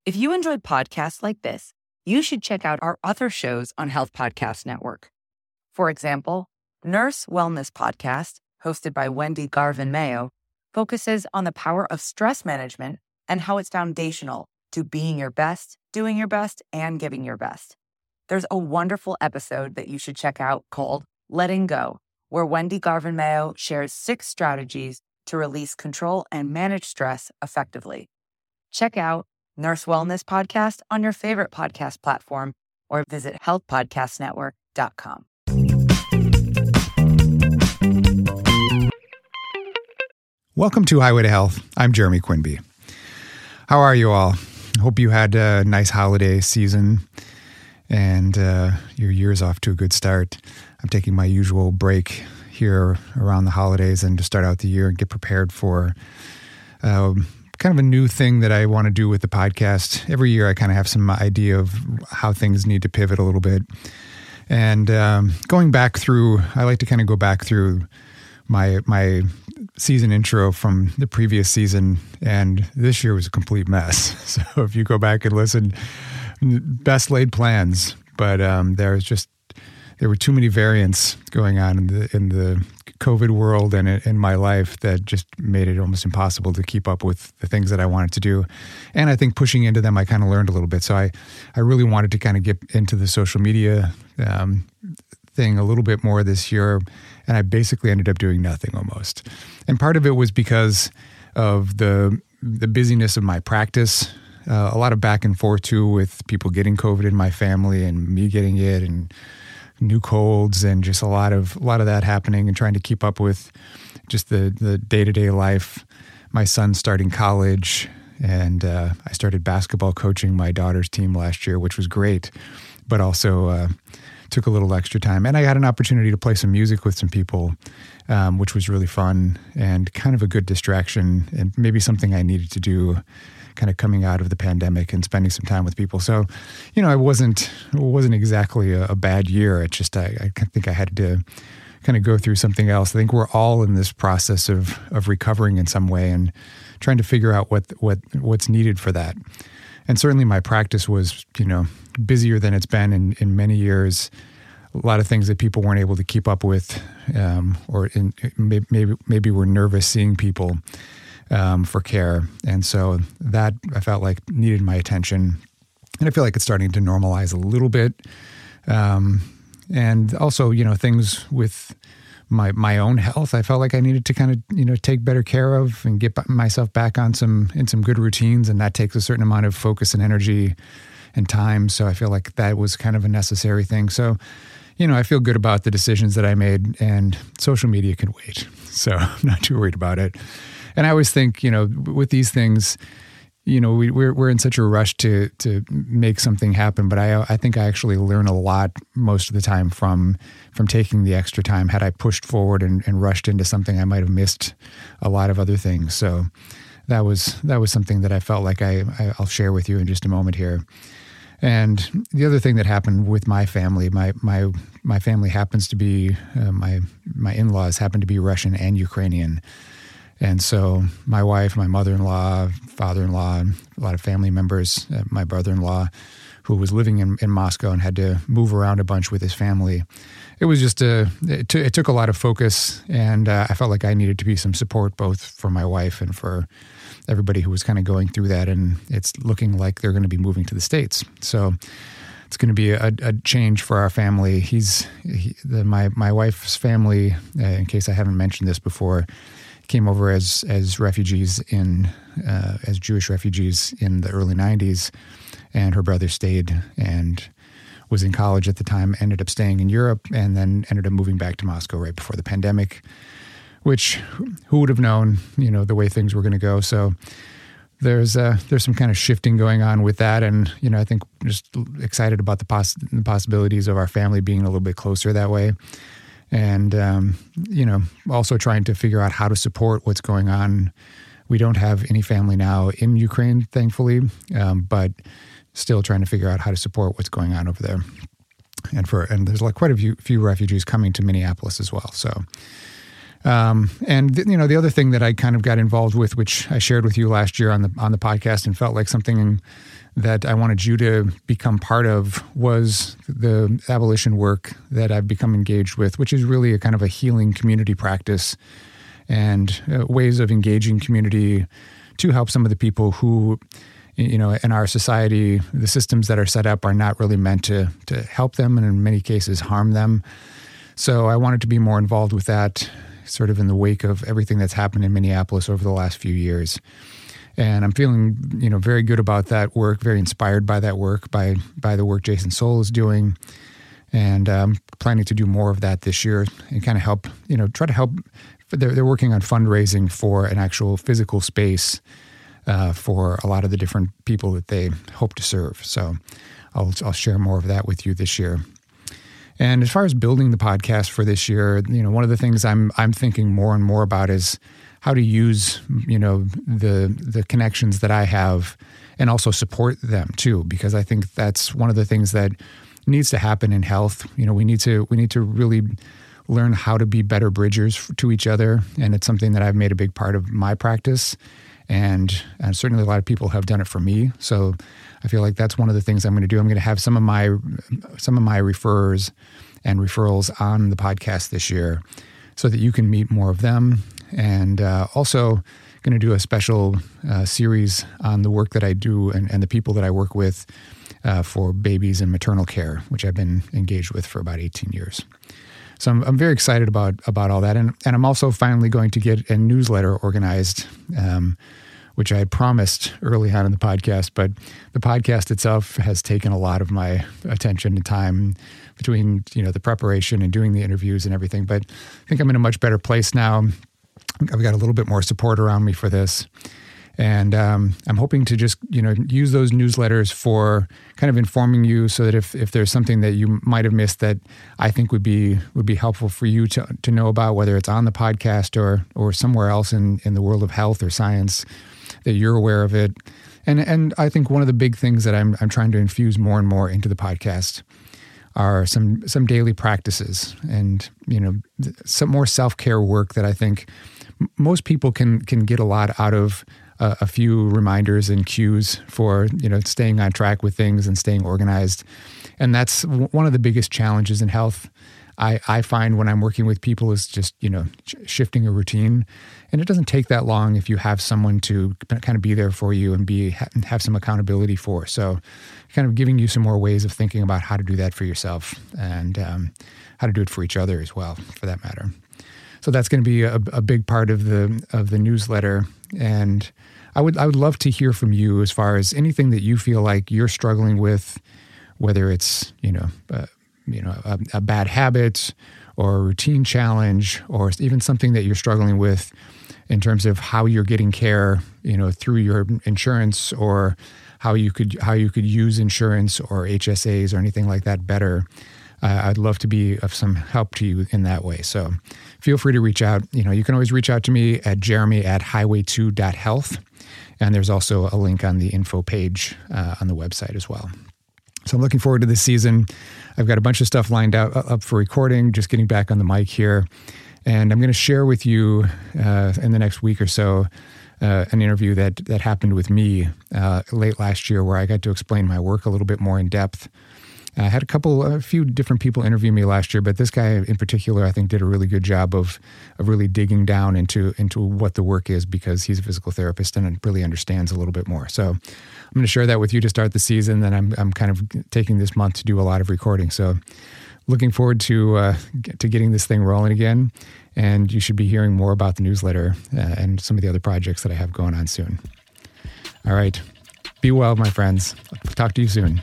If you enjoyed podcasts like this, you should check out our other shows on Health Podcast Network. For example, Nurse Wellness Podcast, hosted by Wendy Garvin Mayo, focuses on the power of stress management and how it's foundational to being your best, doing your best, and giving your best. There's a wonderful episode that you should check out called Letting Go, where Wendy Garvin Mayo shares 6 strategies to release control and manage stress effectively. Check out Nurse Wellness Podcast on your favorite podcast platform or visit healthpodcastnetwork.com. Welcome to Highway to Health. I'm Jeremy Quinby. How are you all? Hope you had a nice holiday season and your year's off to a good start. I'm taking my usual break here around the holidays and to start out the year and get prepared for kind of a new thing that I want to do with the podcast. Every year I kind of have some idea of how things need to pivot a little bit. And going back through, I like to kind of go back through my season intro from the previous season, and this year was a complete mess. So if you go back and listen, best laid plans, but there were too many variants going on in the COVID world and in my life that just made it almost impossible to keep up with the things that I wanted to do. And I think pushing into them, I kind of learned a little bit. So I really wanted to kind of get into the social media thing a little bit more this year. And I basically ended up doing nothing almost. And part of it was because of the busyness of my practice. A lot of back and forth too with people getting COVID in my family and me getting it and new colds and just a lot of that happening and trying to keep up with just the day-to-day life. My son's starting college and I started basketball coaching my daughter's team last year, which was great, but also took a little extra time. And I had an opportunity to play some music with some people, which was really fun and kind of a good distraction and maybe something I needed to do kind of coming out of the pandemic and spending some time with people. So, it wasn't exactly a bad year. It's just, I think I had to kind of go through something else. I think we're all in this process of recovering in some way and trying to figure out what's needed for that. And certainly my practice was, busier than it's been in many years. A lot of things that people weren't able to keep up with, maybe were nervous seeing people for care. And so that I felt like needed my attention. And I feel like it's starting to normalize a little bit. And also, things with my own health, I felt like I needed to kind of, take better care of and get myself back on some good routines. And that takes a certain amount of focus and energy and time. So I feel like that was kind of a necessary thing. So, I feel good about the decisions that I made, and social media can wait. So I'm not too worried about it. And I always think, with these things, we're in such a rush to make something happen. But I think I actually learn a lot most of the time from taking the extra time. Had I pushed forward and rushed into something, I might have missed a lot of other things. So that was something that I felt like I'll share with you in just a moment here. And the other thing that happened with my family, my family happens to be, my in-laws happen to be Russian and Ukrainian. And so my wife, my mother-in-law, father-in-law, a lot of family members, my brother-in-law, who was living in Moscow and had to move around a bunch with his family. It was just it took a lot of focus, and I felt like I needed to be some support both for my wife and for everybody who was kind of going through that. And it's looking like they're going to be moving to the States. So it's going to be a change for our family. My wife's family, in case I haven't mentioned this before, came over as refugees as Jewish refugees in the early 90s, and her brother stayed and was in college at the time, ended up staying in Europe, and then ended up moving back to Moscow right before the pandemic, which who would have known, the way things were going to go. So there's some kind of shifting going on with that. And, I think just excited about the possibilities of our family being a little bit closer that way. And, also trying to figure out how to support what's going on. We don't have any family now in Ukraine, thankfully, but still trying to figure out how to support what's going on over there. And there's quite a few refugees coming to Minneapolis as well. So The other thing that I kind of got involved with, which I shared with you last year on the podcast and felt like something that I wanted you to become part of, was the abolition work that I've become engaged with, which is really a kind of a healing community practice and ways of engaging community to help some of the people who, in our society, the systems that are set up are not really meant to help them, and in many cases harm them. So I wanted to be more involved with that, sort of in the wake of everything that's happened in Minneapolis over the last few years. And I'm feeling, very good about that work, very inspired by that work, by the work Jason Soul is doing. And planning to do more of that this year and kind of help, try to help. They're working on fundraising for an actual physical space for a lot of the different people that they hope to serve. So I'll share more of that with you this year. And as far as building the podcast for this year, one of the things I'm thinking more and more about is how to use, the connections that I have and also support them too, because I think that's one of the things that needs to happen in health. We need to really learn how to be better bridgers to each other. And it's something that I've made a big part of my practice. And certainly a lot of people have done it for me. So I feel like that's one of the things I'm going to do. I'm going to have some of my referrers and referrals on the podcast this year so that you can meet more of them. And also going to do a special series on the work that I do and the people that I work with for babies and maternal care, which I've been engaged with for about 18 years. So I'm very excited about all that. And I'm also finally going to get a newsletter organized, which I had promised early on in the podcast. But the podcast itself has taken a lot of my attention and time between, the preparation and doing the interviews and everything. But I think I'm in a much better place now. I've got a little bit more support around me for this. And I'm hoping to just, use those newsletters for kind of informing you so that if there's something that you might have missed that I think would be helpful for you to know about, whether it's on the podcast or somewhere else in the world of health or science, that you're aware of it. And I think one of the big things that I'm trying to infuse more and more into the podcast are some daily practices and, some more self-care work that I think most people can get a lot out of. A few reminders and cues for, staying on track with things and staying organized. And that's one of the biggest challenges in health. I find when I'm working with people is just, shifting a routine. And it doesn't take that long if you have someone to kind of be there for you and have some accountability for. So kind of giving you some more ways of thinking about how to do that for yourself and how to do it for each other as well, for that matter. So that's going to be a big part of the newsletter. And I would love to hear from you as far as anything that you feel like you're struggling with, whether it's a bad habit or a routine challenge, or even something that you're struggling with in terms of how you're getting care, through your insurance, or how you could use insurance or HSAs or anything like that better. I'd love to be of some help to you in that way. So feel free to reach out. You can always reach out to me at jeremy@highway2.health. And there's also a link on the info page on the website as well. So I'm looking forward to this season. I've got a bunch of stuff lined up for recording, just getting back on the mic here. And I'm going to share with you in the next week or so an interview that happened with me late last year, where I got to explain my work a little bit more in depth. I had a few different people interview me last year, but this guy in particular, I think, did a really good job of really digging down into what the work is, because he's a physical therapist and really understands a little bit more. So I'm going to share that with you to start the season. Then I'm kind of taking this month to do a lot of recording. So looking forward to getting this thing rolling again. And you should be hearing more about the newsletter and some of the other projects that I have going on soon. All right. Be well, my friends. I'll talk to you soon.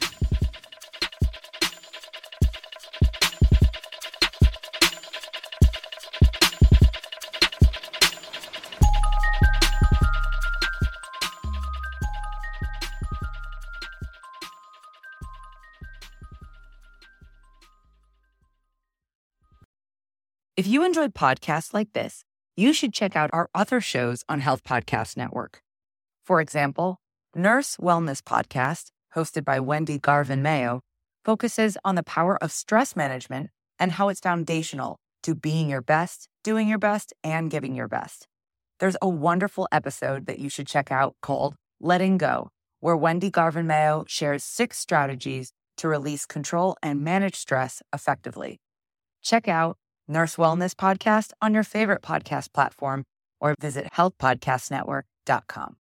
If you enjoyed podcasts like this, you should check out our other shows on Health Podcast Network. For example, Nurse Wellness Podcast, hosted by Wendy Garvin Mayo, focuses on the power of stress management and how it's foundational to being your best doing your best and giving your best. There's a wonderful episode that you should check out called Letting Go, where Wendy Garvin Mayo shares 6 strategies to release control and manage stress effectively. Check out Nurse Wellness Podcast on your favorite podcast platform or visit healthpodcastnetwork.com.